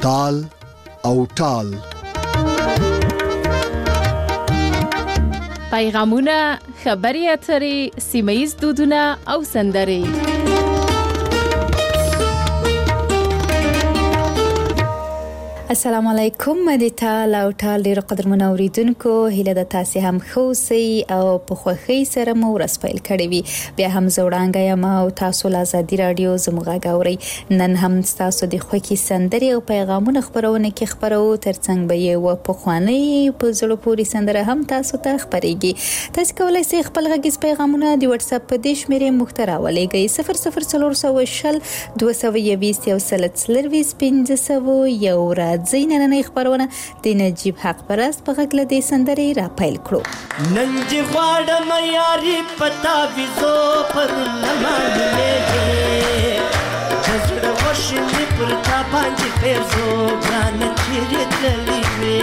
تال او ټال. پیغامونه، خبري اترې، سیمه‌ییز دودونه او سندرې. السلام علیکم د ټال او ټال ډیرو قدرمنو اوریدونکو، هیله د تاسو هم خوسي او په خوخي سره مو ورسپیل کړی وي. بیا هم زوړانګه یم او تاسو له ازادي رادیو زموږه غوري. نن هم تاسو د خوکي سندرې او پیغامونه خبرونه کې خبرو ترڅنګ به یو په خواني په زړه پوری سندره هم تاسو ته خبريږي. تاسو کولای شئ خپل غږیز پیغامونه د واتس اپ په دیش میرې مخترا ولېږئ 00420 220 یو سلت سلرویس 500 یو را زیننه خبرونه د نجیب حق پرست په غږ لدې سندرې را پیل کړو. نن چې غواړم یاري پتا ویزو پر لمانځلې زړه وشلې پر تا باندې پېزو ګران چیرې تللې وې.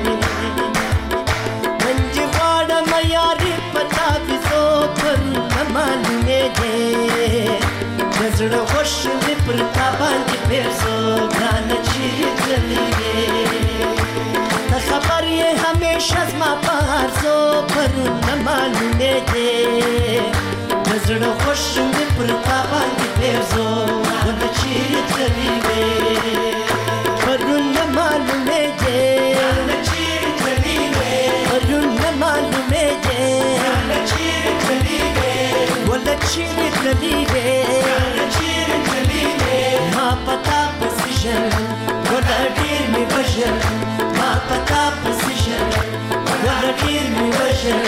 نن چې غواړم یاري پتا ویزو پر لمانځلې زړه وشلې پر تا باندې پېزو ګران چیرې تللې وې. خبر یہ ہمیشہ زما پارزو پر نہ معلومے دے نظر خوش میں پر تابان کی پیرزو ون چیر چلی وے پر نہ معلومے دے چیر چلی وے پر نہ معلومے دے چیر چلی وے ون چیر چلی وے چیر چلی وے ما پتا پوزیشن ون ډیر می بشر ما پتا پوزیشن ون ډیر می بشر.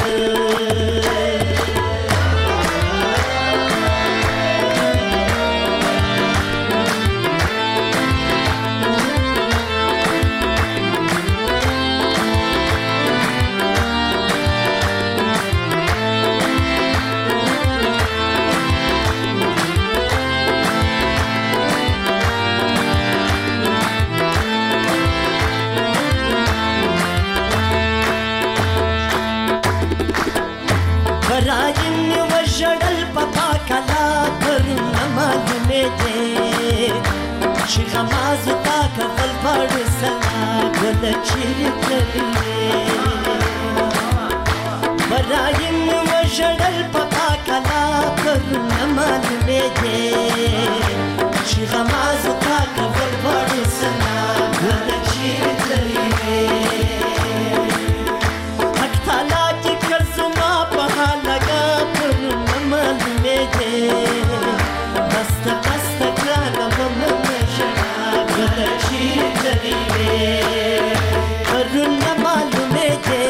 چې غماز تا کفل پړ سلا ګل چیرې تللې برایم وژړل پتا کلا پر نه معلومې دې چې غماز تا کفل پړ سلا ګل چیرې تللې حق تعالی چې کرزما په لګا پر نه معلومې دې بست کړه پرون نہ معلومے دے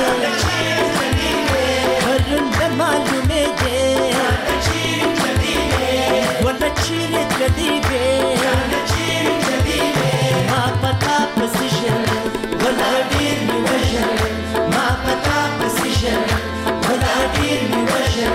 پرون نہ معلومے دے ون چیر چلی وے ما پتا پوزیشن ون ډیر می وژن ما پتا پوزیشن ون ډیر می وژن.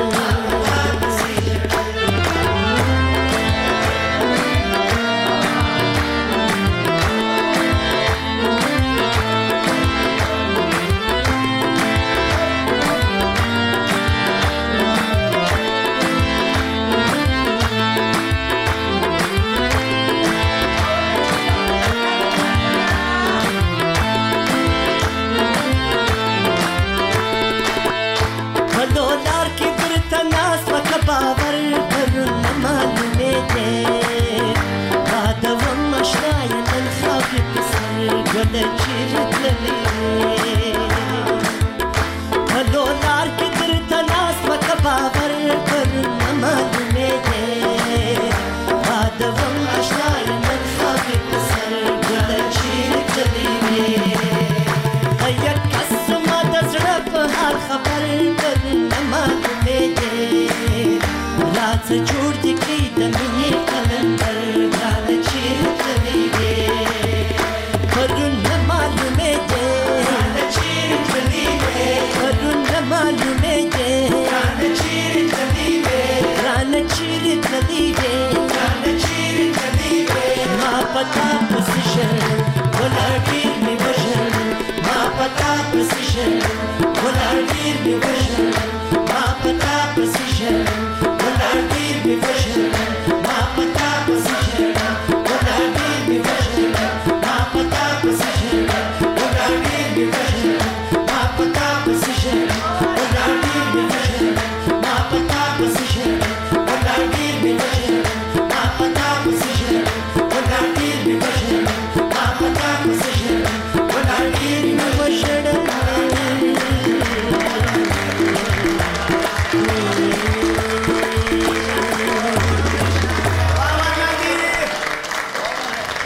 جوړ دې کړي د مینې کلندر ګران چیرې تللې وې پرون نه معلومې دې ګران چیرې تللې وې پرون نه معلومې دې ګران چیرې تللې وې ګران چیرې تللې وې ګران چیرې تللې وې ما پتا پوزیشن ولا ډیر می وژن ما پتا پوزیشن ولا ډیر می وژن ما پتا پوزیشن ولا ډیر می وژن ما پتا پوزیشن ولا ډیر می وژن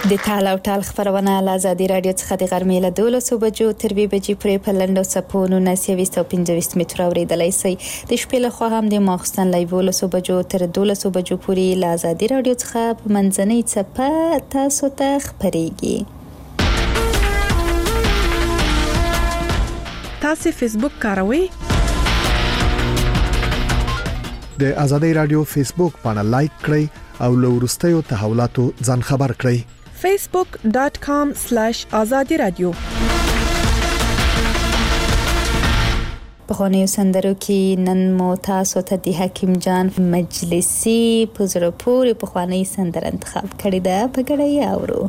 د ټال او ټال خبرونه له ازادي رادیو څخه د غرمې له 12 بجو تر 2 بجې پورې په لنډو څپو 1925 متر اوریدلای شئ. د شپې له خوا هم د ماخستن له 12 بجو تر 12 بجو پورې له ازادي رادیو څخه په منځنۍ څپه تاسو ته خبرېږي. تاسو فیسبوک کاروئ؟ د ازادي رادیو فیسبوک باندې لایک کړئ او له وروستیو تحولاتو ځان خبر کړئ. facebook.com/azadi radio. په خونیو سندرو کې نن مو تاسو ته د حکیم جان مجلسی په زړه پورې په خواني سندر انتخاب کړی دا په ګړی اورو.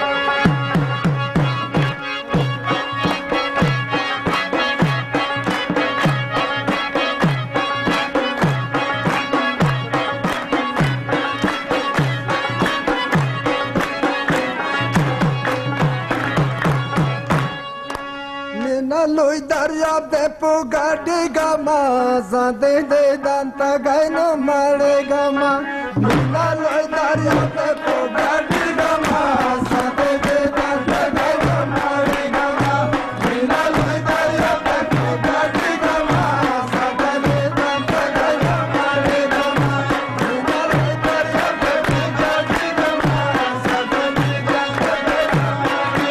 لوی دریاب دې په ګاډي ګما زده دې دانتا غاینو ماړې ګما مینا لوی دریاب دې په ګاډي ګما زده دې دانتا غاینو ماړې ګما مینا لوی دریاب دې په ګاډي ګما زده دې دانتا غاینو ماړې ګما مینا لوی دریاب دې په ګاډي ګما زده دې دانتا غاینو ماړې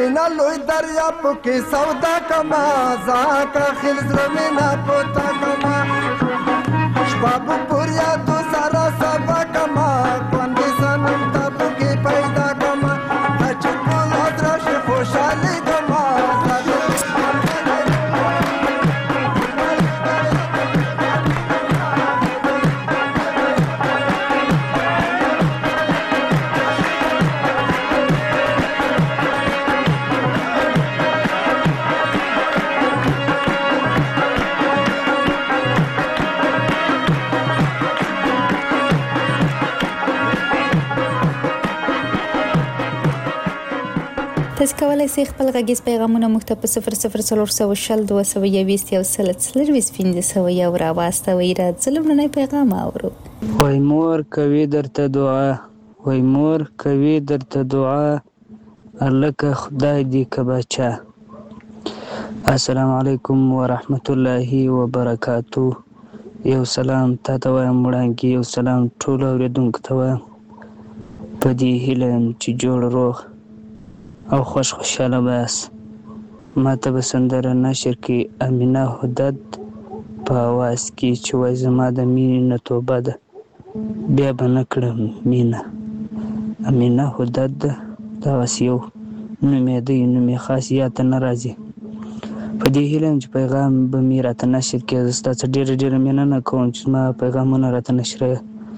مینا لوی دریاب کې سودا کما زاکا خل زرمینا پتا کما شباب پوریا تو سارا سبا کما کوندې سنم تابو کې پیدا کما چې کول ادرش خوشالي کما تاسو کولای شئ خپل غږیز پیغامونه موږ ته په 0040 222 او 3 را واستوئ. راځئ لومړنی پیغام اورو. وای مور کوي درته دعا، وای مور کوي درته دعا، الکه خدای دې کباچا. السلام علیکم ورحمت الله وبرکاتو. یو سلام تاسو وایم وړاندې، یو سلام ټول اوریدونکو ته وایم په دې هیله چې جوړ روغ او خوشاله باس. ما ته به سندره نشر کې امینه هدد په اواز کې چې وای زما د مینې توبه ده بیا به نه کړم مینه. امینه هدد دغسې یو نوم یې دی، نوم یې خاص یاد ته نه راځي. په دې هیله یم چې پیغام به مې راته نشر کړي. زه ستا څخه ډېره ډېره مننه کوم چې زما پیغامونه راته نشروې.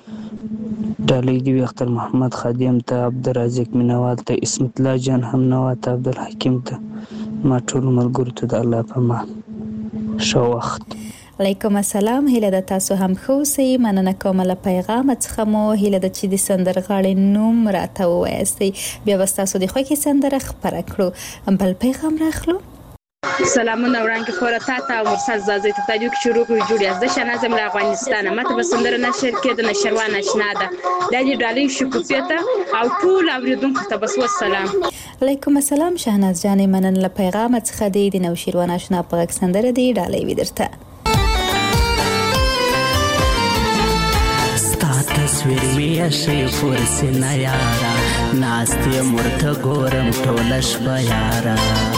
ډالۍ دې وي اختر محمد خادم ته، عبدالرازق مینوال ته، اسمت الله جان هم نوا ته، عبدالحکیم ته، ما ټولو ملګرو ته د الله په امان. ښه وخت. علیکم السلام. هیله ده تاسو هم ښه اوسئ. مننه کوم له پیغام څخه مو. هیله ده چې د سندرغاړي نوم راته ووایاستئ، بیا به ستاسو د خوښې سندره خپره کړو. بل پیغام راخلو. سلامونه وړاندې خورا تا او مرسل زازي ته تاجو کې شروع کړو جوړي از د شنازم له افغانستان. ماته به سندره نشر کې د نشروان آشنا ده د دې ډالۍ شکوفیته او ټول اوریدونکو ته بس والسلام. علیکم السلام شهناز جان. مننه له پیغام څخه د نوشیروان آشنا په سندره دی ډالۍ ودرته. تصویر می شي فرسنه یارا ناستې مرته ګورم ټوله شپه یارا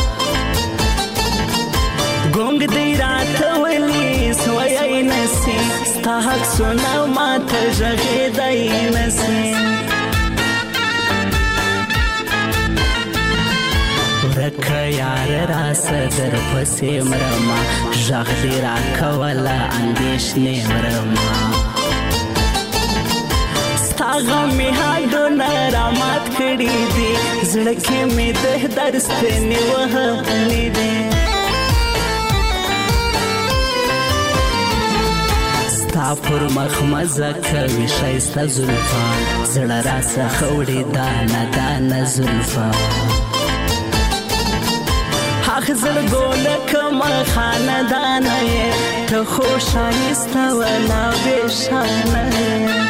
ګونګ دی راته ولی سوی نسی ستا حق سونه ماته غږېدی نسی ورکه یار راسه در پسې مرما غږ دې راکوله اندېښنې مرما ستا غمې هډونه رامات کړي دي زړه کې مې د درستنې وهلې دي ستا پر مخ مزه کوي ښایسته زلفان زړه راڅخه وړي دانه دانه زلفان حق زړګو لکه خاندانه یې ته خو ښایسته ولا بېشانه یې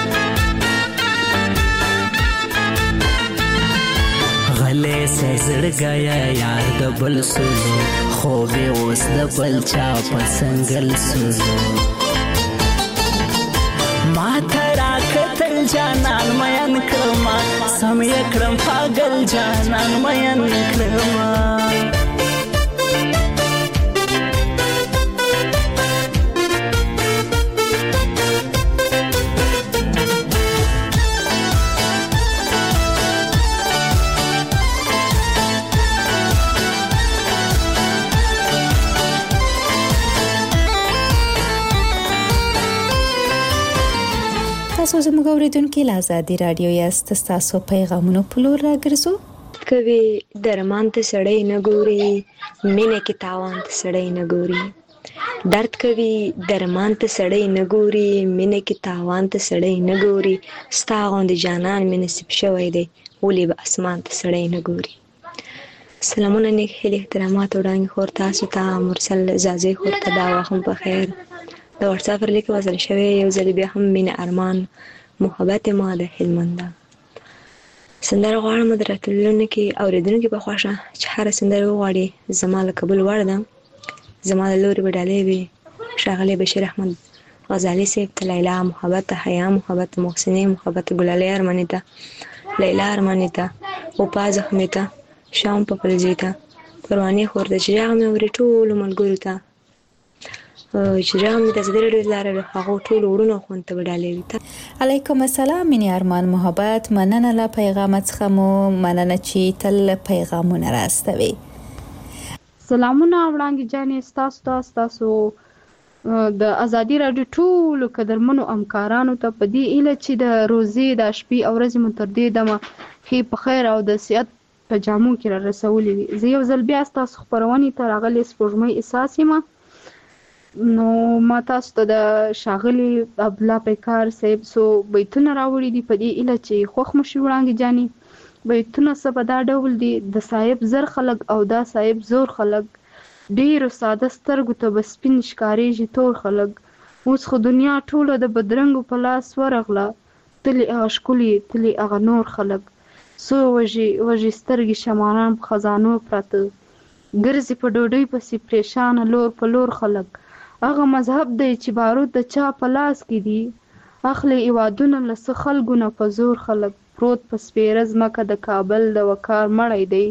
غلې سه زړګیا یار د بل سولو خوبې اوس د بل چا په څنګل سولو ما ته راکتل جانان مین کړما سم یې کړم پاگل جانان مین کړما تاسو زموږ اوریدونکو له آزادي رادیو یاست. تاسو پیغامونه په لور راګرځو. کوي درمان ته سړی نه ګوري مینه کې تاوان ته سړی نه ګوري درد کوي درمان ته سړی نه ګوري مینه کې تاوان ته سړی نه ګوري ستا غوندې جانان مې نصیب شوی دی ولې به اسمان ته سړی نه ګوري. سلامونه نیک هیلې احترامات وړاندې خور تاسو ته مرسل زازي خور ته دا وخت په خیر. د واتساپ پر لیک وصل شوی یو ځل بیا هم مینه ارمان محبت ما د هلمند سندره غواړم د راتلونکي کې اوریدونکو په خوښه چې هر سندره وغواړي زما له قبول وړ ده زما له لوري وډالې وي ښاغلی بشیر احمد غزالي صاحب ته لیلا محبت حیا محبت محسنې محبت ګلالۍ ارماني ته لیلا ارماني ته او پاز احمد ته شام په پلځي ته پروانې خور د چې هغه مې اوري ټولو ملګرو ته چې هغه مې د ازادي راډیو لاره هغه ټولو وړونو خوند ته وډالې وي. علیکم السلام مینې ارمان محبت مننه له پیغام څخه مو مننه چې تل پیغامونه راستوي. سلامونه وړاندې جانې تاسو د ازادي راډیو ټولو قدرمنو همکارانو ته په دې ایله چې د روزي د شپې او ورځې مو تر دې دمه ښې په خیر او د صحت په جامو کې را رسولې وي. زه یو ځل بیا ستاسو خپرونې ته راغلې سپوږمۍ احساس یم. نو ما تاسو ته د ښاغلي عبدالله پیکار صاحب څو بیتونه راوړي دي په دې ایله چې خوښ مو شي وړاندې جانې. بیتونه څه په دا ډول دي: د صاحب زر خلک او دا صاحب زور خلک، ډیرو ساده سترګو ته به سپین ښکارېږي تور خلک، اوس خو دنیا ټوله د بدرنګو په لاس ورغله، تلې هغه ښکلي تلې هغه نور خلک، څو وږي سترګې شمعان په خزانو پراته، ګرځي په ډوډۍ پسې پریشانه لور په لور خلک، هغه مذهب دی چې بارود د چا په لاس کې دي، اخلي ایوادونه له څه خلکو نه په زور خلک، پروت په سپېره ځمکه د کابل د وقار مړی دی،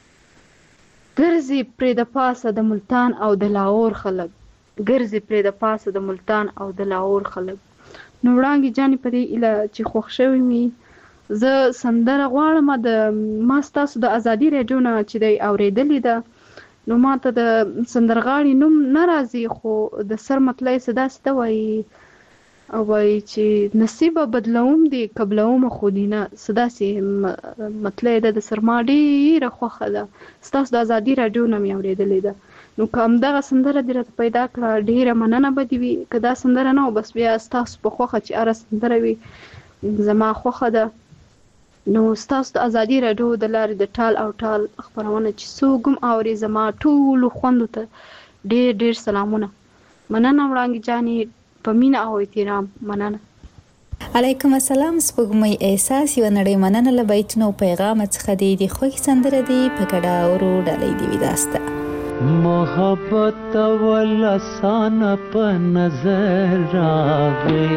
ګرځي پرې د پاسه د ملتان او د لاهور خلک، ګرځي پرې د پاسه د ملتان او د لاهور خلک. نو وړاندې جانې په دې ایله چې خوښ شوي وي زه سندره غواړم. ما ستاسو د ازادي راډیو نه چې دی اورېدلې ده، نو ما ته د سندرغاړي نوم نه راځي، خو د سر مطلع یې څه داسې ته وایي چې نصیبه بدلوم دې قبلوم خو دې نه، څه داسې مطلع ده د سر. ما ډېره خوښه ده، ستاسو د ازادي راډیو نه مې اورېدلې ده. نو که همدغه سندره دې راته پیدا کړه ډېره مننه به دې وي. که دا سندره نه و بس بیا ستاسو په خوښه چې هره سندره وي زما خوښه ده. نو ستاسو د ازادي راډیو د لارې د ټال او ټال خپرونه چې څوک هم اوري زما ټولو خوندو ته ډېر ډېر سلامونه. مننه وړاندې جانې، په مینه او احترام مننه. علیکم السلام سپوږمۍ احساس یو نړۍ مننه له بیتونو او پیغام څخه دی د خوښ سندره دی په ګډا اورو ډالۍ دی وداسته. محبت ول آسان په نظر راغی،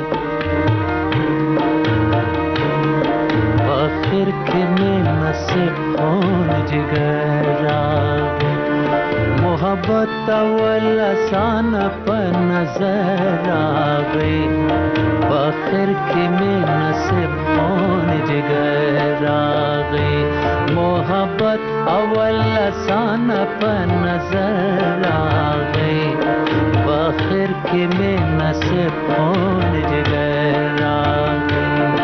آخر کې مې نصیب خون جگر راغی، محبت ول آسان په نظر راغی، آخر کې مې نصیب خون جگر راغی، محبت اول آسان په نظر راغی، آخر کې مې نصیب خون جگر راغی.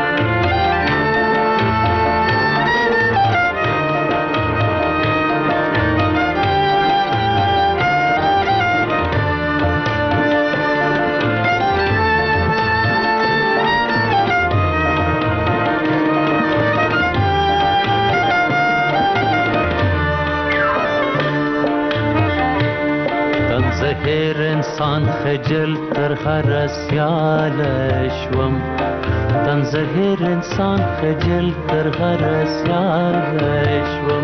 زهر انسان خجل تر هر سیال شوم، تن زهر انسان خجل تر هر سیال شوم،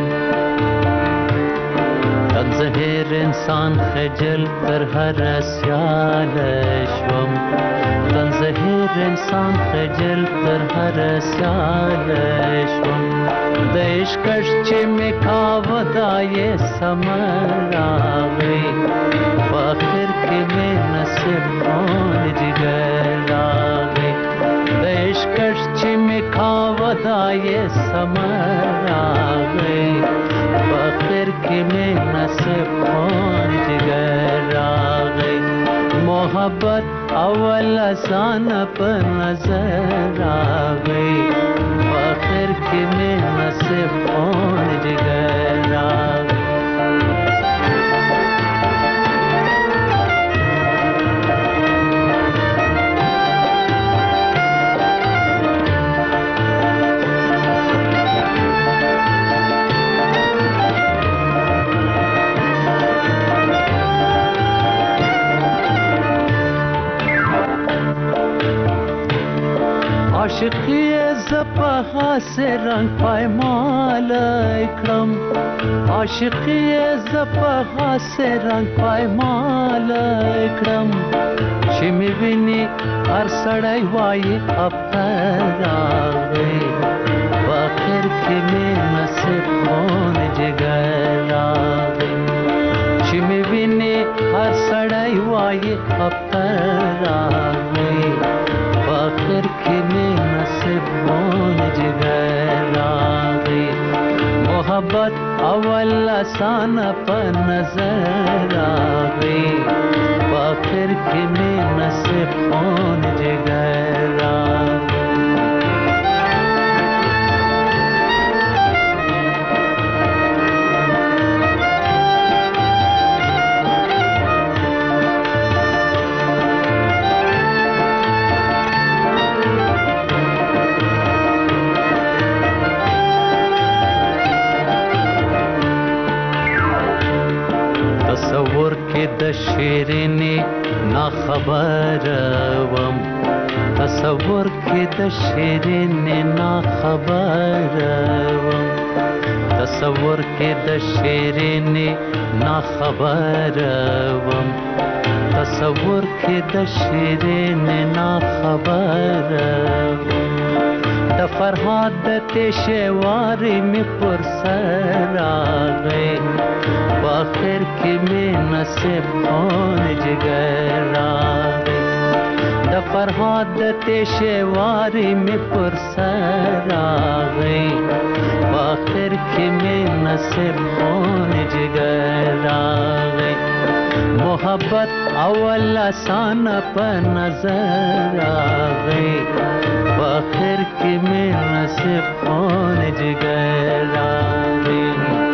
تن زهر انسان خجل تر هر سیال شوم، تن زهر انسان خجل تر هر سیال شوم، د عشقش چې مې کاوه دا یې سمر راغی، آخر کې مې نصیب خون جگر راغی، د عشقش چې مې کاوه دا یې سمر راغی، آخر کې مې نصیب خون جگر راغی، محبت اول آسان په نظر راغی، آخر کې مې نصیب خون جگر راغی. عاشقی زپها سے رنگ پایمال کړم، عاشقی زپها سے رنگ پایمال کړم، چې مې ویني هر سړی وایي افتر راغی، آخر کې مې نصیب خون جگر اختر راغی فاخر کې مې نصیبون جگر راغی محبت اول آسان په نظر راغی فاخر کې مې نصیبون جگر راغی تصور کې د شیرینې نا خبر وم تصور کې د شیرینې نا خبر وم تصور کې د شیرینې نا خبر وم تصور کې د شیرینې نا خبر وم د فرهاد د تشوارې مې پر سر راغی فاخر کې مې نصیب خون جگر راغی د فرهاد د تشوارې مې پر سر راغی فاخر کې مې نصیب خون جگر راغی محبت اول آسان په نظر راغی فاخر کې مې نصیب خون جگر راغی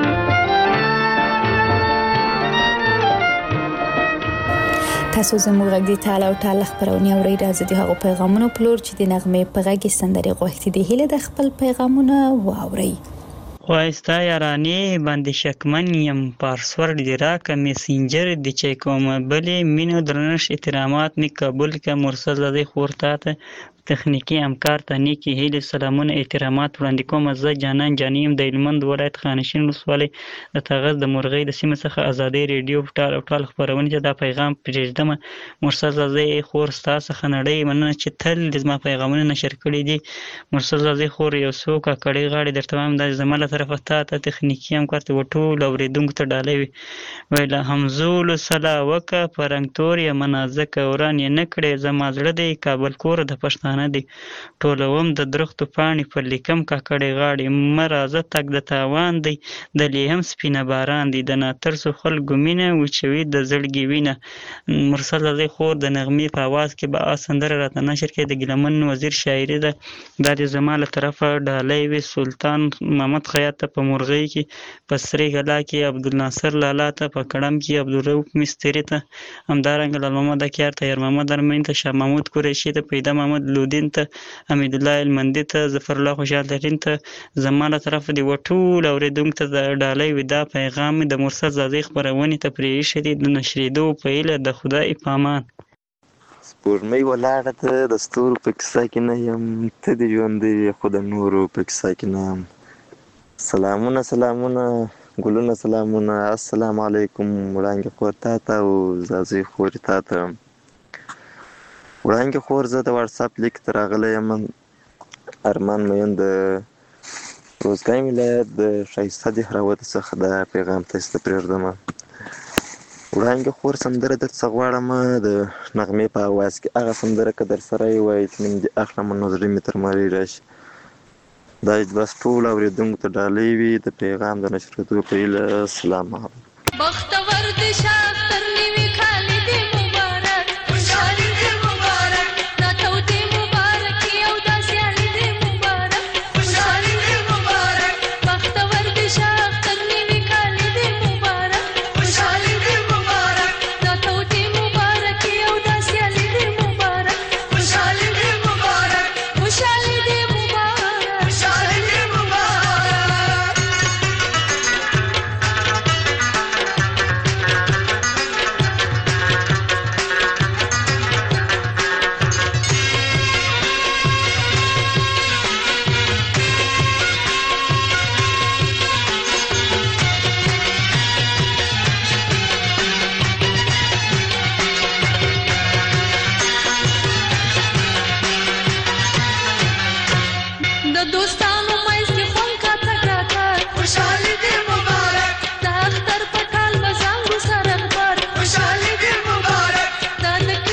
تاسو زموږ غږ دی تعالی او تعالی خبرونه اورئ راځي د هغو پیغامونو پلور چې د نغمې په غږ سندري غوښتي دي هله د خپل پیغامونه واورئ وایستا یارانی باندې شکمن یم پاسورډ دی راکه میسنجر دی چې کوم بلې مینو درنش احترامات می قبول ک مرسل زده خورته تخنیکی همکار ته نیکی هیله سلامونه احترامات وړاندې کوم زه جانان جانیم د هلمند ولایت خانشین ولسوالۍ د تغز د مرغۍ د سیمې څخه ازادي ریډیو ټال خبرونه چې دا پیغام پرېږدم مرسل زده خور ستاسو څخه نړۍ مننه چې تل زما پیغامونه نشر کړي دي مرسل زده خور یو څوک کړي غاړي در تمام د زماله طرفه ته تخنیکی همکار ته وټول اوریدونکو ته ډالې ویل همزول صلا وک پرنګتور یا منازک اوران یې نکړي زما زړه دی کابل کور د پښتانه دی ټولوم د درختو پاڼې پر لیکم کاکړې غاړې مرازه تک د تاوان دی د لیهم سپینه باران دی د ناترسو خلکو مینه وچوي د زړګي وینه مرسل زده خور د نغمې په आवाज کې به سندره راته نشر کړي د ګلمن وزیر شاعري ده د زماله طرفه ډالۍ وی سلطان محمد خیاط په مرغۍ کې په سری غلا کې عبدالناصر لالا ته په کړم کې عبدالرؤف مستری ته همدارنګه لال محمد کیار ته ير محمد ارمین ته شاه محمود قریشی ته پیدا محمد لودین ته حمید الله المندی ته ظفر الله خوشحال ترین ته زماله طرف دی وټول اوریدونکو ته ډالۍ ودا پیغام د مرسل زده خبرونه ته پریښې دي د نشریدو په اله د خدای پامان سپورمۍ ولاړه ته د ستورو په کیسه کې نه یم ته د ژوندې خو د نورو په کیسه کې نه یم سلامونه ګلونه سلامونه السلام علیکم وړانګې خور تا ته او زازي خور تا ته وړانګې خور زه د واتساپ لیک ته راغلی یم ارمان مین د روزګان ولایت د ښایسته دهراوت څخه د پیغام تاسو ته پرېږدم وړانګې خور سندره درڅخه غواړم د نغمې په اواز کې هغه سندره که در سره یې وایي چې نوم دې اخلم نو زړه مې تر مالې راشي دا بس ټول اورېدونکو ته ډالۍ وي د پیغام د نشرېدو په هیله سلام بختور دې شاکر نیوي خالي دې مبارک خوشحالي دې مبارک ناتو دې مبارک یو داسې علي دې مبارک خوشحالي دې مبارک بختور دې شاکر نیوي خالي دې مبارک خوشحالي دې مبارک ناتو دې مبارک یو داسې علي دې مبارک خوشحالي دې مبارک خوشحالي دې د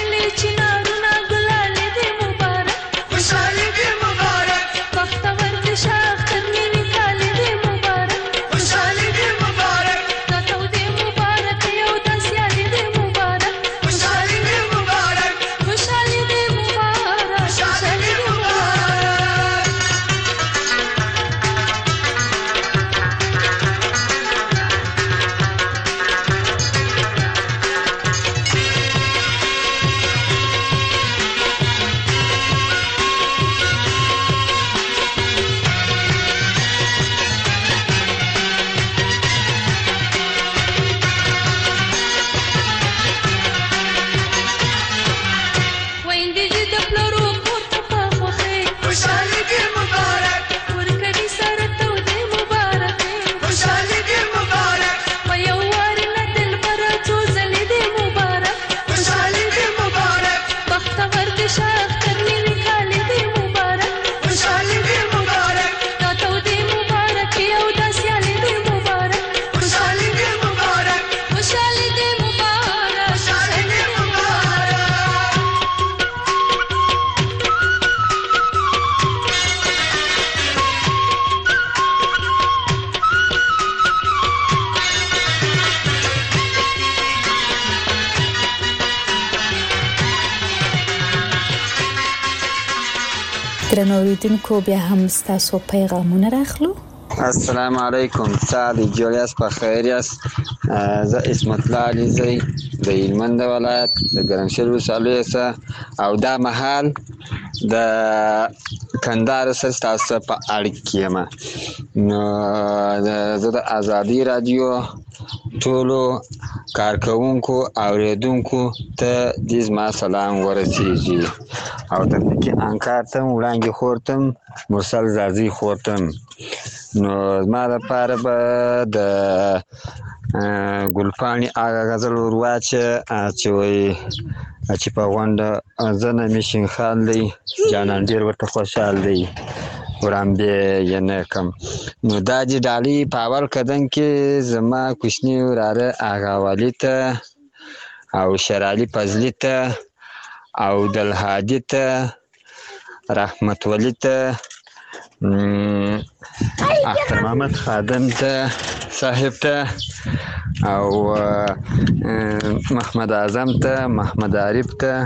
درنو اوریدونکو بیا هم ستاسو پیغامونه راخلو. السلام علیکم، سعد جوړ یاست، په خیر یاست؟ زه اسمت الله علیزی د هلمند ولایت د ګرمسیر ولسوالۍ څخه او دا مهال د کندهار سره ستاسو په اړیکه کې یم. نو زه د ازادي رادیو ټولو کارکوونکو اوریدونکو ته دې زما سلام ورسیږي او تخنیکي انکار ته وړاندې خورتم مرسل زازي خورتم. نو زما لپاره به د ګلپاڼې هغه غزل ور واچوه چې وایي چې په غونډه زه نه مې شینخال دی جانان ډېر ورته خوشحال دی وړاندې یې نه کړم. نو دا چې ډالۍ په اول قدم کې زما کوچني وراره آغا والي ته او شرالي فضلي ته او دلهادي ته رحمت ولي ته اختر محمد خادم ته صاحب ته او محمد اعظم ته محمد عارف ته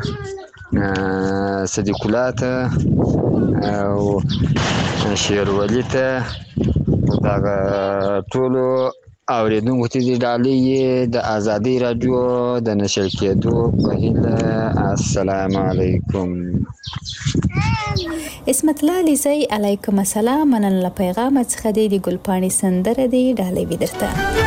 صدیق الله ته او شیرولی ته دغه ټولو اوریدونکو ته دې ډالۍ د ازادي رادیو د نشر کېدو په هیله. السلام علیکم. اسمت الله علیزی علیکم السلام. مننه له پیغام څخه د ګلپاڼې سندره دی ډالۍ وي درته.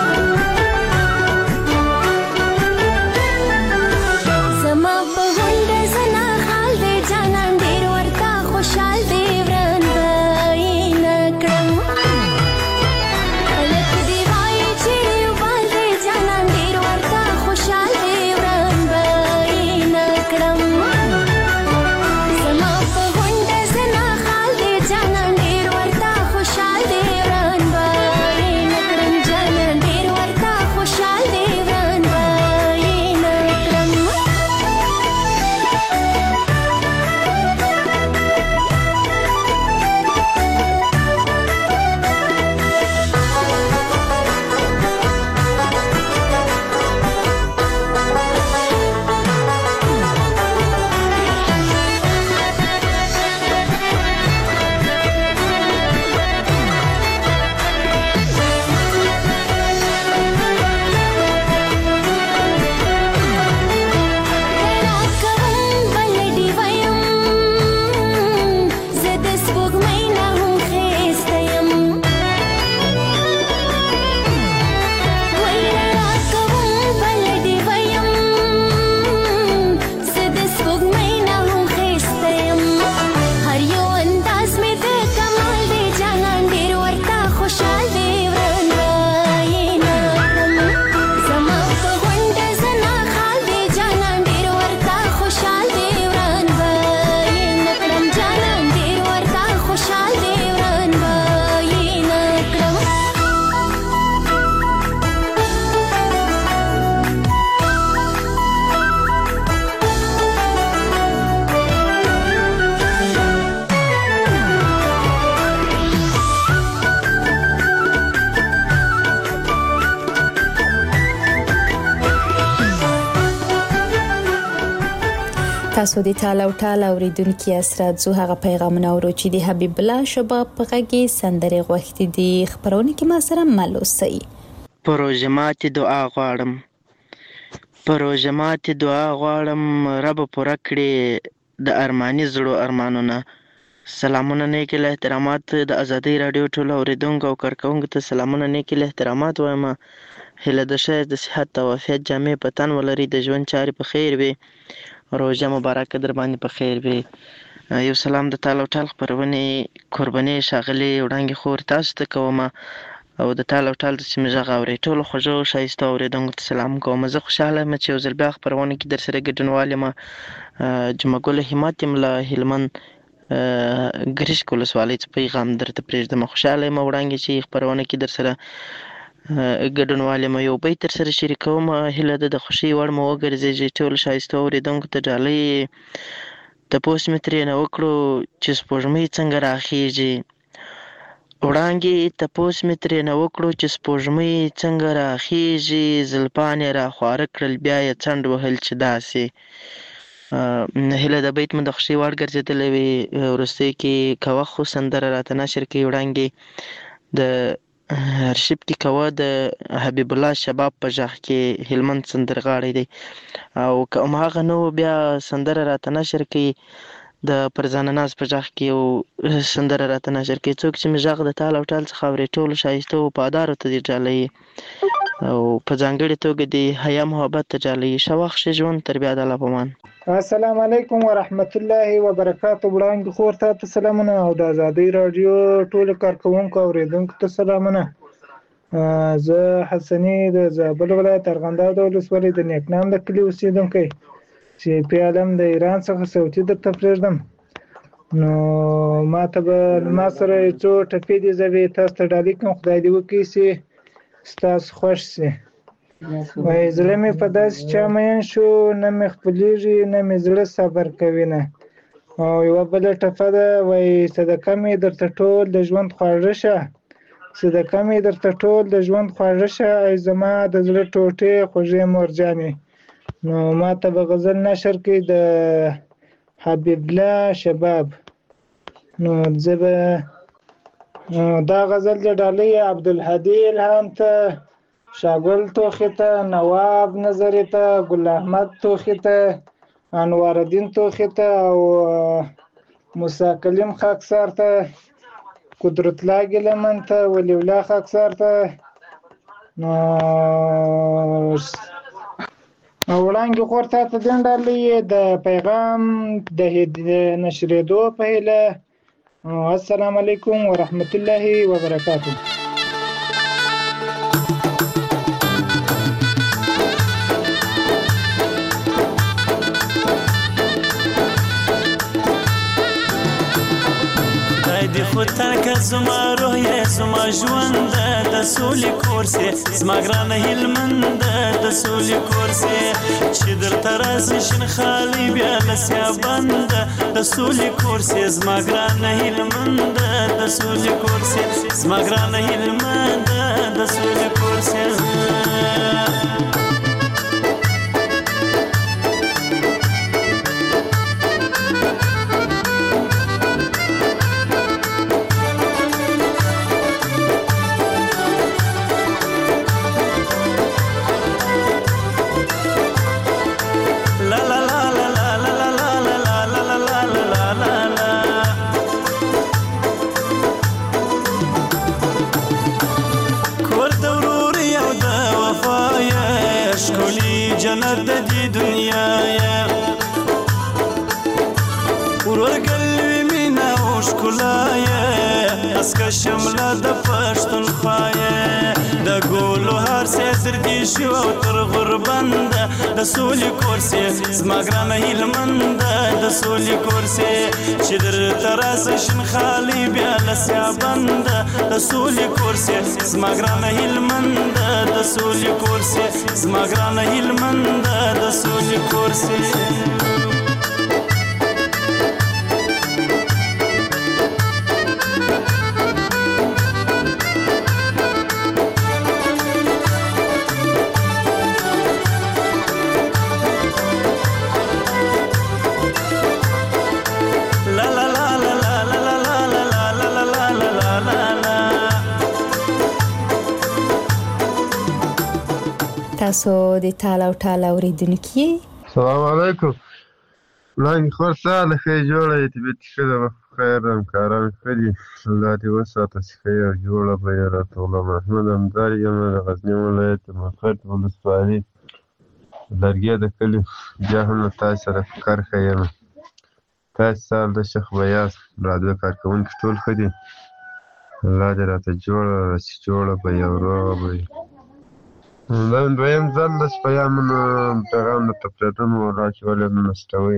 تاسو د ټاله او ټاله اوریدونکو اسرات زو هغه پیغامونه اورو چې د حبیب الله شباب په غږی سندره غوښتي دي خبرونه کې ما سره ملوسي. پروژمات دعا غواړم رب پوره کړي د ارماني زړو ارمانونه. سلامونه نیک له احترامات د ازادي رادیو ټولو اوریدونکو او کارکونکو ته سلامونه نیک له احترامات وایم. هله د شه د صحت او عافیت جامع پتن ولري د ژوند چارې په خیر وي. روزه مبارکه در باندې په خیر وي. یو سلام د تاله او ټال خبرونه قرباني شاغلي وړاندې خور تاسو ته کوم او د تاله او ټال د سیمه ژغ اوري ټول خوږو شایسته اوریدونکو ته سلام کوم. زه خوشاله یم چې یو ځل بیا خبرونه کې در سره ګډونوال یم. جمعه ګل همت یم له هلمند ګریش ولسوالۍ څخه پیغام درته پرېږدم. خوشاله یم وړاندې چې خبرونه کې در سره ګډونوال یم. یو بیت تر سره شریکوم هیله ده د خوښۍ وړ مو وګرځي. ټول شایسته اوریدونکو ته ډالۍ تپوس مې ترې نه وکړو چې سپوږمۍ څنګه راخیږي. وړانګې تپوس مې ترې نه وکړو چې سپوږمۍ څنګه راخیږي. زلفان یې راخواره کړل بیا یې څنډ وهل چې داسې هیله د بیت مې د خوښۍ وړ ګرځېدلی وي. وروستۍ کې کوه خو سندره راته نشر کوي وړاندې د ارشیب کې کوه د حبیب الله شباب په غږ کې هلمند سندرغاړی دی، او که هماغه نه و بیا سندره راته نشر کوي د فرزانه ناز په غږ کې یو سندره راته نشر کوي. څوک چې مې غږ د تال او ټال څخه اوري ټولو ښایسته او وفادارو ته دې ډالۍ او په ځانګړې توګه د حیا محبت ته ډالۍ. ښه وخت ښه ژوند تر بیا د الله په امان. السلام علیکم ورحمت الله وبرکاتو. وړاندې خور ته سلامونه او د ازادۍ راډیو ټولو کارکوونکو او اوریدونکو ته سلامونه. زه حسني د زابل ولایت ارغنداب ولسوالۍ د نیکنام د کلي اوسېدونکی چې پیالم د ایران څخه صوتي درته پرېږدم. نو ماته به ما سره یو څو ټپې دي، زه به یې تاسو ته ډالۍ کړم. خدای دې وکړي چې ستاسو خوښ شي. وایي زړه مې په داسې چا مین شو، نه مې خپلېږي نه مې زړه صبر کوي نه. او یوه بله ټپه ده، وایي صدقه مې درته ټول د ژوند خواږه شه، صدقه مې درته ټول د ژوند خواږه شه، ای زما د زړه ټوټې خوږې مورجانې. نو ماته به غزل نشر کړي د حبیب الله شباب. نو زه به دا غزل د ډالۍ عبدالهادي الهام ته، شاګل توخي ته، نواب نظري ته، ګل احمد توخي ته، انوار الدین توخي ته او موسی کلیم خاکسار ته، قدرت الله ګیلمن ته، ولی الله خاکسار ته. نو وړاندې خور ته د ډالۍ د پیغام د نشرېدو په هیله. السلام علیکم ورحمت الله وبرکاتو. دی خو تاکه زما روح یې زما ژوند د سولې کور سې، زما ګرانه هلمند د سولې کور سې، چې درته راځي شین خالي بیا له سیابند د سولې کور سې، زما ګرانه هلمند د سولې کور سې، زما ګرانه هلمند د سولې کور سې. جنت د دې دنیا یا ورګلوي مینا او ښکلا یا اسکه شمله د پښتونخوا یا د ګولو هر څه تر دې شو او تر غربند د سولې کور سې، زما ګرانه هلمند د سولې کور سې، چې درته راسه شین خالي بیا له سیابند د سولې کور سې، زما ګرانه هلمند د سولې کور سې، زما ګرانه هلمند د سولې کور سې. تاسو د تال او ټال اوریدونکي. السلام علیکم. وړاندې خور ساله ښه جوړه یې طبیعتي ښه ده، خیر ده، همکاران ښه دي، الله دې وساته چې ښه او جوړه به یې راته. غلام محمد همدار یم د غزني ولایت د مقر ولسوالۍ لرګي د کلي. بیا هم له تاسو سره فکر ښه یم. تاسو سال د شیخ بیاس راډیو کارکوونکي ټول ښه دي، الله دې راته جوړه چې جوړه به یې او روغه به یې. دا دویم ځل د شپیامونو پیغام درته پرېږدم، والله چې ولې نه نشتوئ.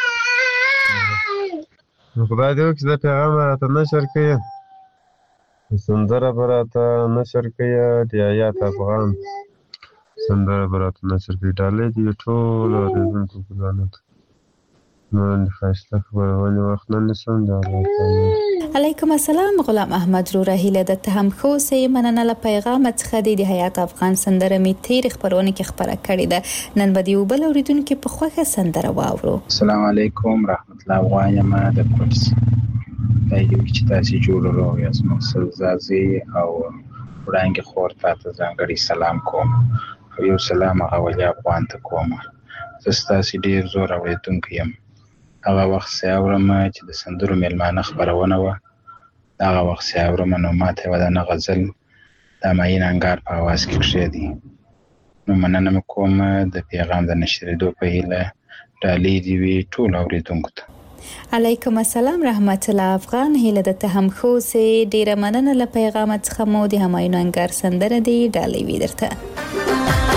خدای دې وکړي دا پیغام به راته نشر کړي، سندره به راته نشر کړي، د حیات افغان سندره به راته نشر کړي. ډالۍ دې وي ټولو اورېدونکو ګلانو ته. نو ښایسته خبرونې وخت نه نیسم د الله تعالی. علیکم السلام غلام احمد رو هیله د ته هم خو سي مننه له پیغام څخه د حیات افغان سندره می تیر خبرونه کې خبره کړې ده نن بدی وبل اوریدونکو په خوخه سندره واورو. السلام علیکم رحمت الله وایم د کوټس د یو چې تاسو جوړ راو یا مسل زازي او وړاندې خور ته ځانګړي سلام کوم او یو سلام اولی افغان ته کوم. زستاسي ډیر زور اوریدونکو یم. هغه وخت سیاورم چې د سندرو میلمانه خبرونه و هغه وخت سیاورم نو ماته ودانه غزل د ماین انګار په आवाज کې کړی نو مننه کوم د پیغام د نشریدو په هیله ډالې دی وی ټول اوریدونکو ته. علیکم السلام رحمت الله افغان هیله د ته هم خو سي ډیر مننه له پیغام څخه مو د هماین انګار سندره دی ډالې وی درته.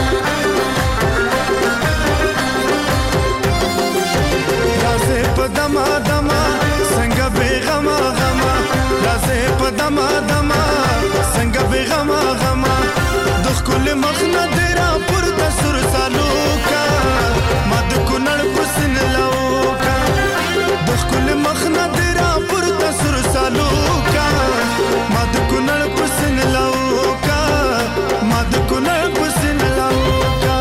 دما دما څنګه بیغما غما لازه په دما دما څنګه بیغما غما د خپل مخنه درا پر د سر سالوکا مد کونړ پسن لوکا د خپل مخنه درا پر د سر سالوکا مد کونړ پسن لوکا مد کونړ پسن لوکا.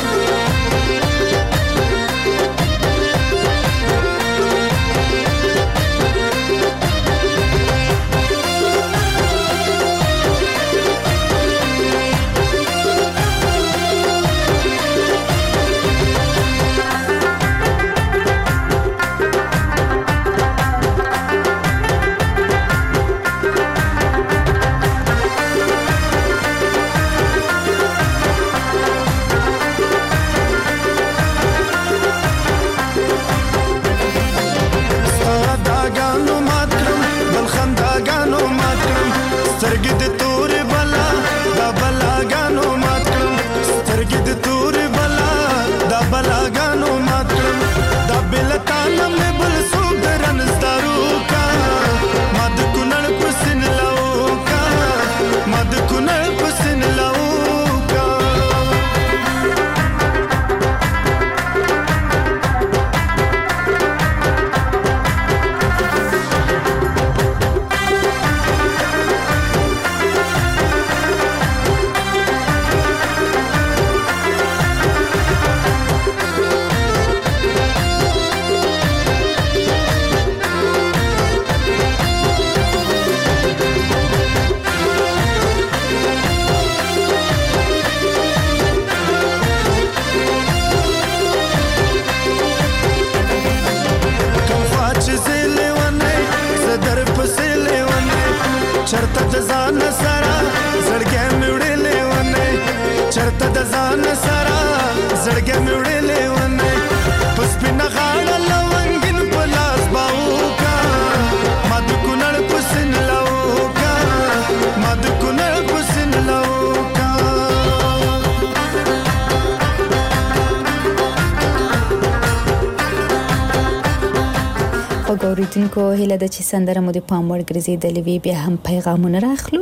اوریدونکو هیله د چې سندره مو د پام وړ ګرځېدلې وي بیا هم پیغامونه راخلو.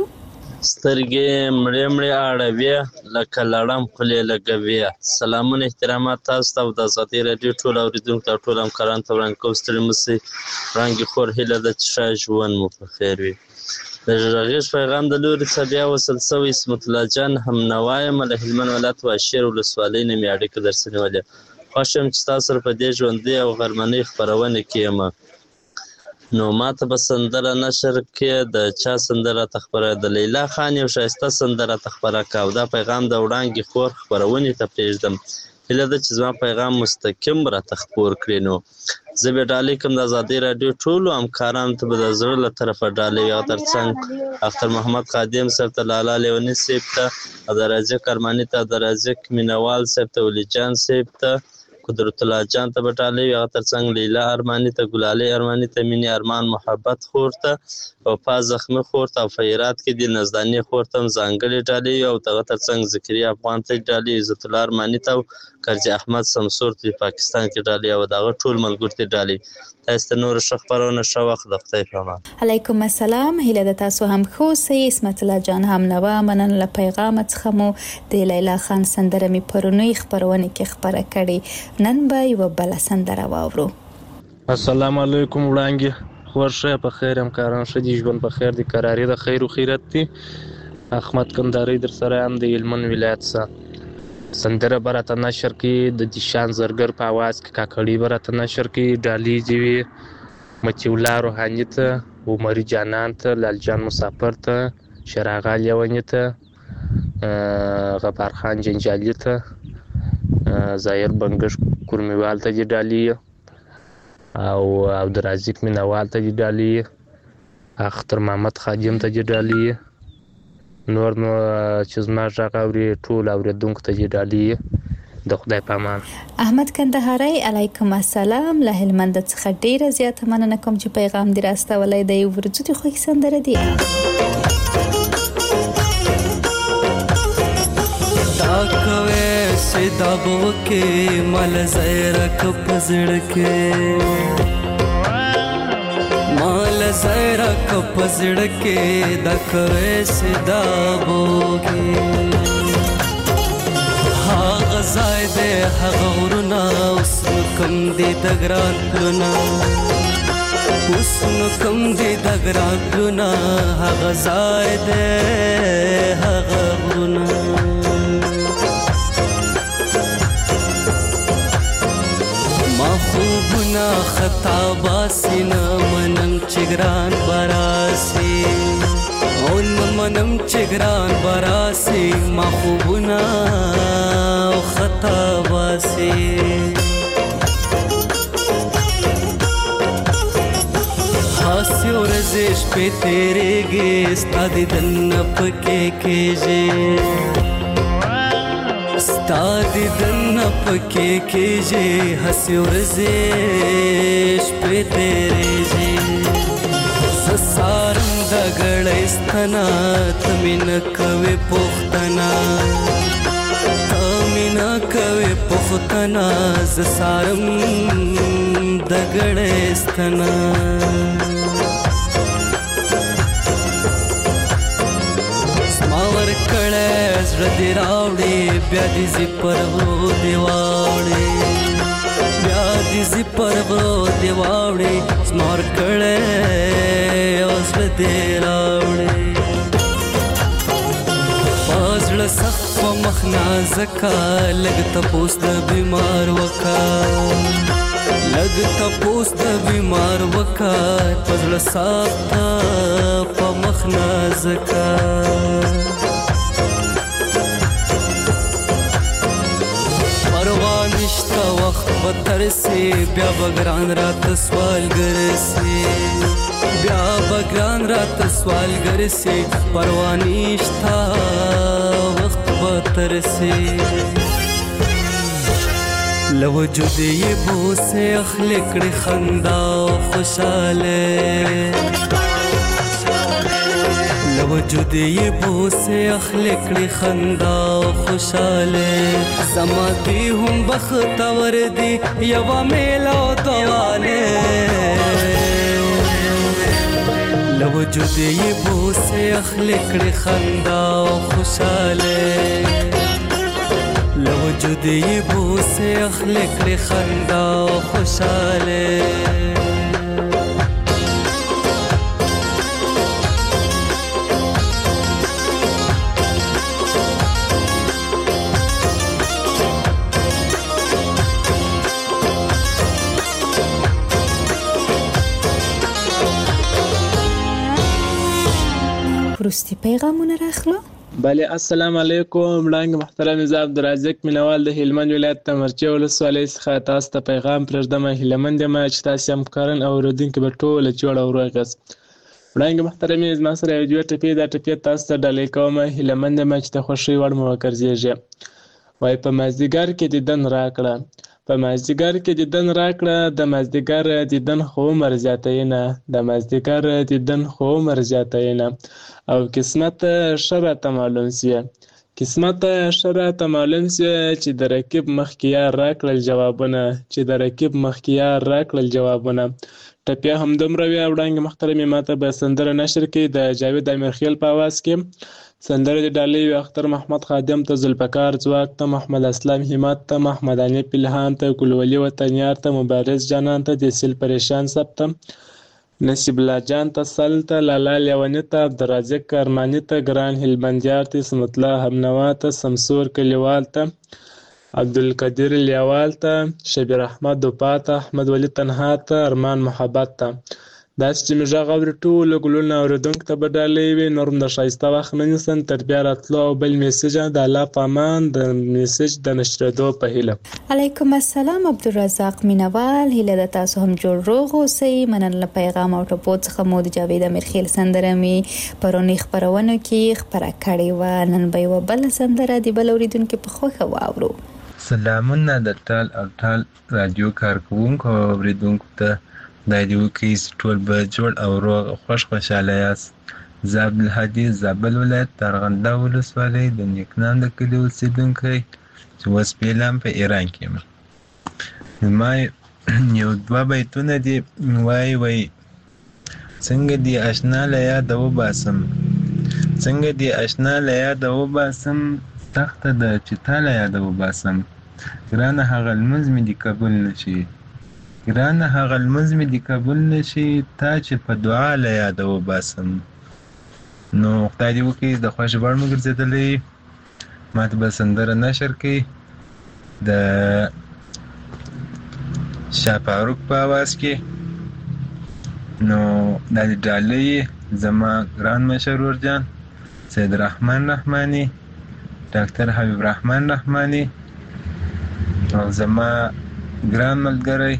سترګې مړې مړې اړوي لکه لړم خولې لګوي. سلامونه احترامات تاسو ته د آزادۍ راډیو ټول اوریدونکو ټول همکارانو ته وړاندې کوم. ستړي مشئ وړاندې خور هیله ده چې ښه ژوند مو په خیر وي. د غږیز پیغام د لوري څخه بیا وصل شوی اسمت الله جان هم نوایم له هلمند ولایت واشیر ولسوالۍ نه مې اړیکه درسنیولې. خوښ یم چې تاسو سره په دې ژوندۍ او غرمنۍ خپرونه کې یم. نو ماته په سندره نشر کې د چا سندره تخبره د لیلا خان یو شایسته سندره تخبره کاو. دا پیغام د وړاندې خور خبرونې ته پرېږدم. هیله ده چې زما پیغام مستقیم را تخبور کړي. نو زه به ډالۍ کوم د آزادۍ راډیو ټولو همکارانو ته به د زړه له طرفه ډالۍ وي. او ترڅنګ اختر محمد خادم صاحب ته، لالا لیوني صاحب ته، عبدالرزاق ارماني ته، عبدالرزاق مینوال صاحب ته، ولی جان صاحب ته، قدرت الله جان ته به ډالۍ وي. هغه ترڅنګ لیلا ارماني ته، ګلالۍ ارماني ته، مینې ارمان محبت خور ته، وفا زخمي خور ته، او فیرات کې د نزداني خور ته هم ځانګړې ډالۍ وي. او دغه ترڅنګ ذکریا افغان ته ډالۍ، عزت الله ارماني ته، کرجي احمد سمسور ته پاکستان کې ډالۍ، او دغه ټول ملګرو ته ډالۍ. تاسو ته نور ښه خبرونه ښه وخت د خدای په امان. علیکم السلام. هیله ده تاسو هم خو سي. اسمت الله جان هم نوا مننه له پیغام څخه مو د لیلا خان سندره می پرونی خبرونه کې خبره کړي. نن به یو بل سندره واورو. السلام علیکم وړاندې خور ښه په خیر یم کاران ښه دي ژوند په خیر دی کراري د خیر و خیرت دی احمد کندهاری در سره یم د هلمند ولایت څخه سندره به راته نشر کړي د دیشان زرګر په اواز کې کاکړي به راته نشر کړي ډالۍ دې وي متیولا روحاني ته عمري جانان ته لالجان مسافر ته شراغا لیوني ته غفار خان جنجالي ته ظاهر بنګش کورمیوال ته دې ډالۍ او عبدالرزاق مینوال ته دې ډالۍ اختر محمد خادم ته دې ډالۍ نور نو چې زما غږ اوري ټول اوریدونکو ته دې ډالۍ د خدای په امان. احمد کندهاری علیکم السلام له هلمند څخه ډیره زیاته مننه کوم چې پیغام دې راستولای دی ورځو دې خوښ سندره دی دا کوي سیدا بو کې مل زهره کپ زړ کې مال زهره کپ زړ کې دا کوي سیدا بو کې ها غزای دې هغه ورنا اوس کم دې دګران لنا اوس کم دې دګران لنا هغه زای دې هغه ورنا خوبنا خطا باسینا منم چگران براسی اون منم چگران براسی ما خوبنا خطا باسی حاسی و رزش پہ تیرے گے استادی دن پکے کیجے ستادی دن پکې کېږي هسې ورځې شپې تېرېږي زه سارم د ګړۍ ستنه ته مې نه کوې پوښتنه ته مې نه کوې پوښتنه زه سارم د ګړۍ ستنه کړه زړه دې راوړې بیا دې زی پرغو دی واوړې بیا دې زی پرغو دی واوړې زمور کړه زړه دې راوړې پازړه سخت په مخ نازکا لګ تپوس د بیمار وکا لګ تپوس د بیمار وکا پازړه سخت په مخ نازکا نشتا وقت بترسی بیا بگران رات سوال گرسی بیا بگران رات سوال گرسی پروانیشتا وقت بترسی لوجود یہ بو سے اخلکڑ خندا خوشالے لوجود یہ بو سے اخلکڑی خندا خوشالے زما دی هم بختور دی یوا میلا دوالے لوجود یہ بو سے اخلکڑی خندا خوشالے لوجود یہ بو سے اخلکڑی خندا خوشالے وروستي پیغامونه راخلو. بله السلام علیکم وړاندې محترم زه عبدالرزاق مینوال د هلمند ولایت تمرچی ولسوالۍ څخه تاسو ته پیغام پرېږدم هیلهمند یم چې تاسو همکاران او اورېدونکي به ټول جوړ او روغ یاست. وړاندې محترمې زما سره یو دوه ټپې دا ټپې تاسو ته ډالۍ کوم هیلهمند یم چې د خوښۍ وړ مو وګرځېږي. وایي په مازدیګر کې دیدن راکړه په مازدیګر کې دیدن راکړه د مازدیګر دیدن خو عمر زیاتوینه د مازدیګر دیدن خو عمر زیاتوینه او قسمت ښه راته معلوم سوی قسمت ښه راته معلوم سوی چې د رقیب مخکې یار راکړل جوابونه چې د رقیب مخکې یار راکړل جوابونه. ټپیا همدومره وي. وړاندې محترمې ماته به سندره نشر کړي د جاوید امیرخیل په اواز کې سندره د ډالۍ وي اختر محمد خادم ته ذوالفقار ځواک ته محمد اسلام همت ته محمد حنیف الهام ته ګلولي وطنیار ته مبارز جانان ته د سیل پریشان سب ته نصیب الله جان ته سل ته، لالا لیوني ته، عبدالرازق ارماني ته، ګران هلمندیار ته، اسمت الله همنوا ته، سمسور کلیوال ته، عبدالقدیر لیوال ته، شبیر احمد دوپا ته، احمد ولی تنها ته، ارمان محبت ته. داسې چې مې غږ اوري ټولو ګلونو اورېدونکو ته به ډالۍ وي. نور هم د ښایسته وخت نه نیسم تر بیا راتلو او بل میسج د الله په امان د میسج د نشرېدو په هیله. علیکم السلام عبدالرزاق مینوال، هیله ده تاسو هم جوړ روغ اوسئ. مننه پیغام او ټپو څخه مو د جاوید امیرخیل سندره مې پرونی خپرونو کې خپره کړې وه. نن به یوه بله سندره د بل اورېدونکي په خوښه واورو. سلامونه د ټال او ټال رادیو کارکوونکو او اورېدونکو ته. خدای دې وکړي چې ټول به جوړ او روغ خوشحاله یاست. زه عبدالهادي زابل ولایت تارغنده ولسوالۍ د نیکنام د کلي اوسېدونکی چې اوس فعلاً په ایران کې یم. زما یو دوه بیتونه دي. وایي څنګه دې اشنا له یاده وباسم، څنګه دې اشنا له یاده وباسم، سخته ده چې تا له یاده وباسم. ګرانه هغه لمونځ مې دې قبول نشي، ګرانه هغه لمونځ مې دې قبول نشي، تا چې په دعا له یاده وباسم. نو خدای دې وکړي د خوښې وړ مو ګرځېدلی. ما ته به سندره نشر کړي د شاه فاروق په اواز کې. نو دا دې ډالۍ زما ګران مشر ورجان سید رحمان رحماني، ډاکټر حبیب رحمان رحماني او زما ګران ملګری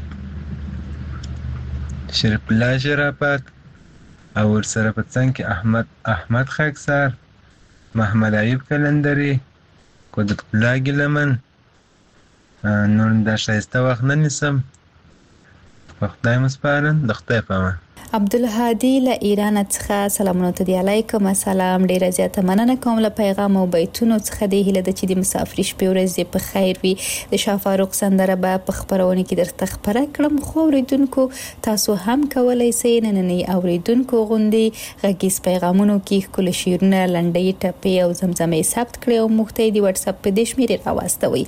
شریف الله شرافت او ورسره په څنګ کې احمد خاکسار، محمد ایوب کلندري، قدرت الله ګیلمن. نور دا ښایسته وخت نه نیسم، په خدای مو سپارم. د خدای په امان. عبدالهادي له ایران څخه سلامونه ته دی. علیکم السلام، ډیره زیاته مننه کوم له پیغام او بیتونو څخه. دی هیله ده چې د مسافرۍ شپې ورځې په خیر وي. د شاه فاروق سندره به په خپرونه کې درته خپره کړم، خو اوریدونکو تاسو هم کولی شئ نننۍ اوریدونکو غوندې غږیز پیغامونو کې ښکلي شعرونه، لنډۍ، ټپې او زمزمې ثبت کړئ او موږ ته یې د وټساپ په دې شمېرې راواستوئ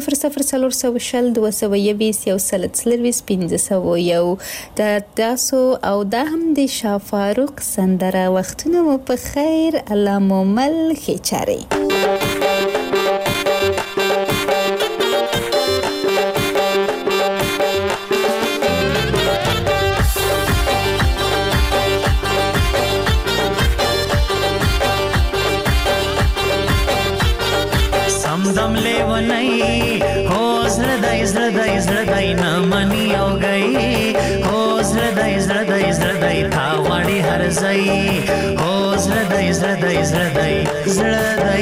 00420 د تاسو او دا هم د شاه فاروق سندره. وختونه مو په خیر، الله مو مل ښې چارې. سمدم لیونی هو زړه دای نه منی او گئی، هو زړه دای تا غړي هر ځای، هو زړه دای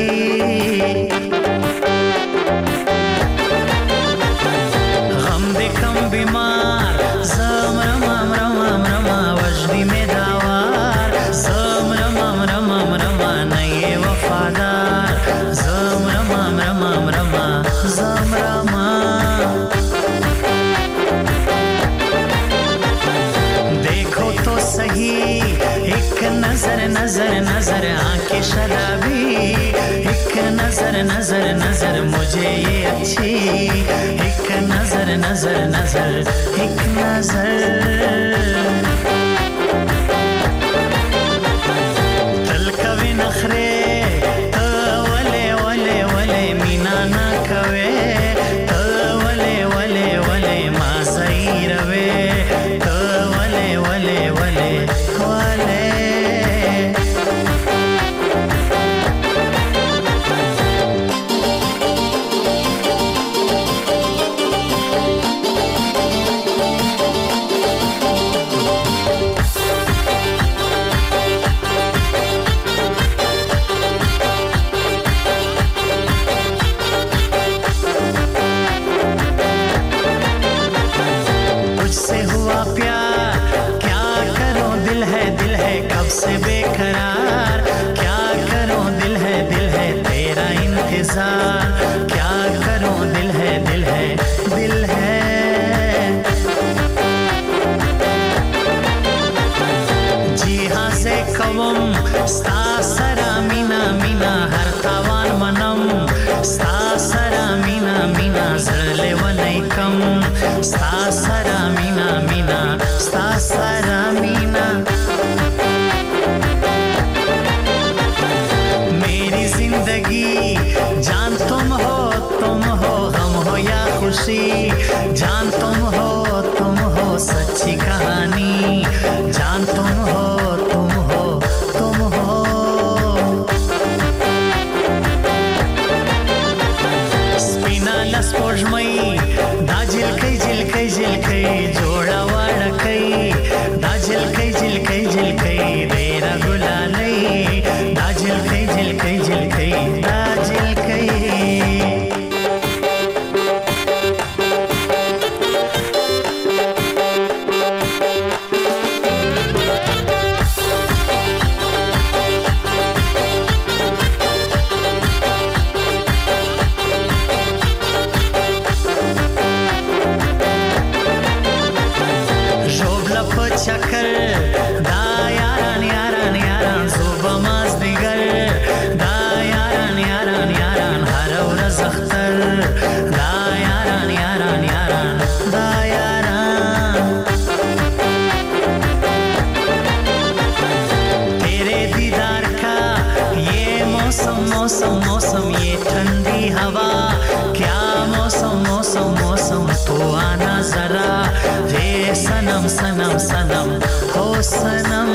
غم دې کم بیمار زمرم وجدی می داوار، زمرم نه وفادار، زمرم देखो तो सही एक नजर आंखें शराबी, एक नजर मुझे ये अच्छी, एक नजर एक नजर तल कवि नखरे वले मीना ना कवे, वले मा सही रवे, वले तुझसे हुआ प्यार, क्या करो दिल है कब से बेकरार, क्या करो दिल है तेरा इंतजार, क्या करो दिल है जी हाँ से कवम स्ता सरा मीना हर तावान मनम, स्ता सरा मीना जरले वनई कम, स्ता सरा मीना स्ता सरा मीना खुशी जान तुम हो सच्ची कहानी जान तुम हो स्पोर्जमई दा झिलकै जोड़ा वाड़कै दा झिलकै देरा गुलालै दा झिलकै दा झिलकै चक्कर दा यारान zoba mazdigar da yaran har ورځ اختر da yaran da yaran तेरे दीदार का ये मौसम ये ठंडी हवा क्या मौसम तो आना जरा रे सनम हो सनम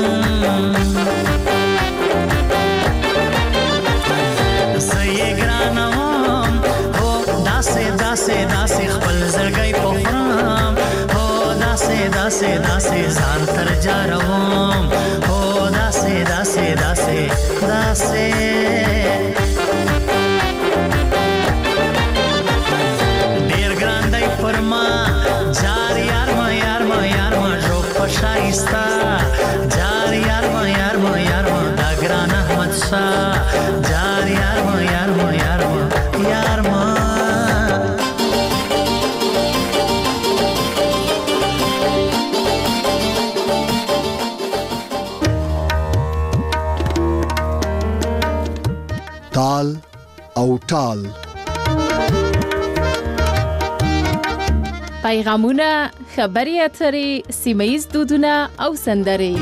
زه ګرانم هو داسې خپل زړګی پخورم هو داسې ځان تر جاروم هو داسې ډېر ګران دی پر ما جار یار ما ژوب په شایسته جار یار ما دا ګران احمد شاه جار یار ما تال او ټال پیغامونه خبري اترې سیمه‌ییز دودونه او سندرې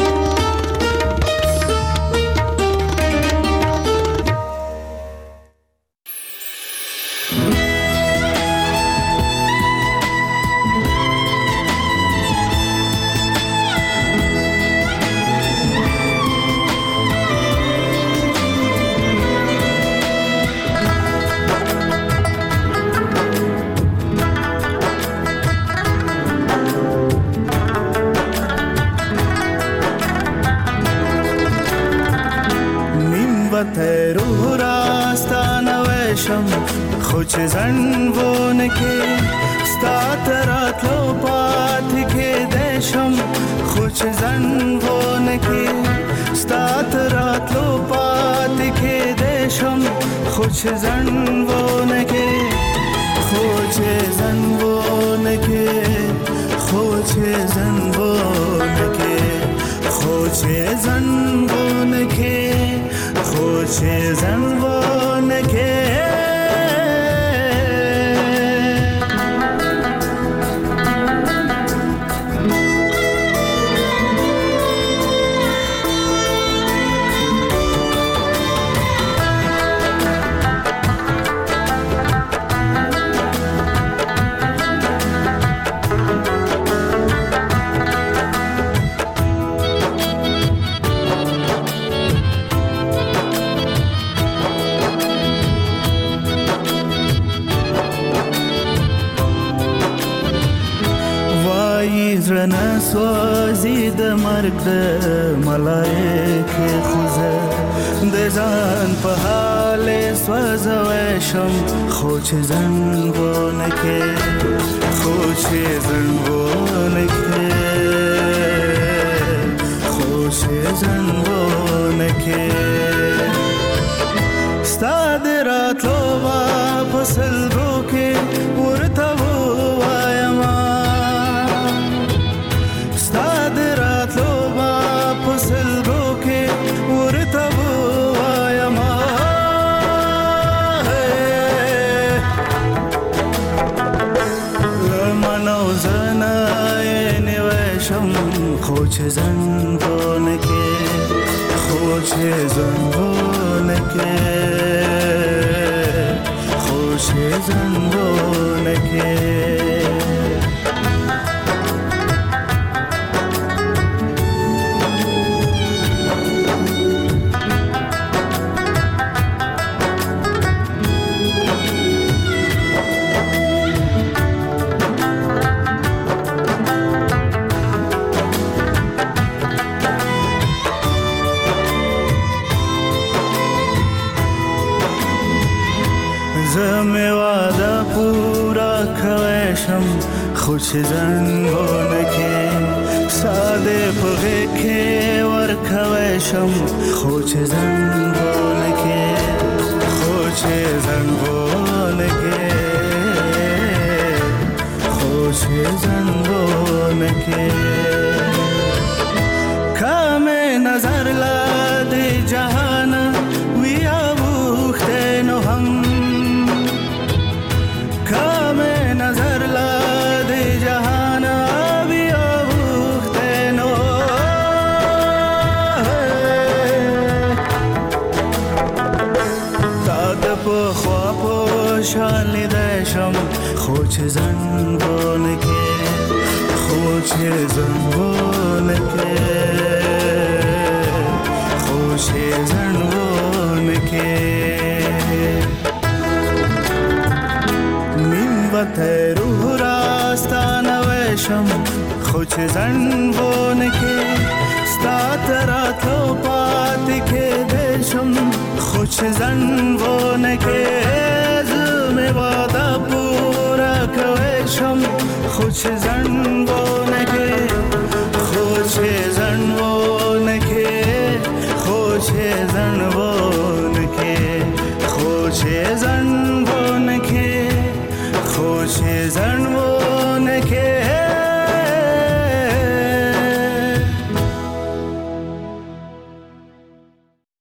تیرو راستانه وشم خو چې ځنډونه کې ستا تراتلو پاتې کېدی شم خو چې ځنډونه کې ستا تراتلو پاتې کېدی شم خو چې ځنډونه کې خو چې ځنډونه کې خو چې ځنډونه کې خو چې ځنډونه کې خوشی زنبون که زړه سوځي د مرګ د ملایکې خوځه د ځان په حال سوځوي شم خو چې زنګونه کې خو چې زنګونه کې خو چې زنګونه کې ستا د راتلو په سلګو کې ورته وایم خوچه زنبونه که خوچه زنبونه که خوچه زنبونه که کې خو چې زنګونه کې ساده پغې کې ورکوي شم خو چې زنګونه کې خو چې زنګونه کې خو چې زنګونه کې کمه نظر لا دې جهان ویا وخته نو هم کمه نظر لا شالی دشم خو چې زنګونه کې خو چې زنګونه کې خو چې زنګونه کې نیم وته روح راستانه وشم خو چې زنګونه کې ستا تراتو پاتې کې دشم خو چې زنګونه کې وادا پورا کوي شم خو چې زنګونه کې خو چې زنګونه کې خو چې زنګونه کې خو چې زنګونه کې خو چې زنګونه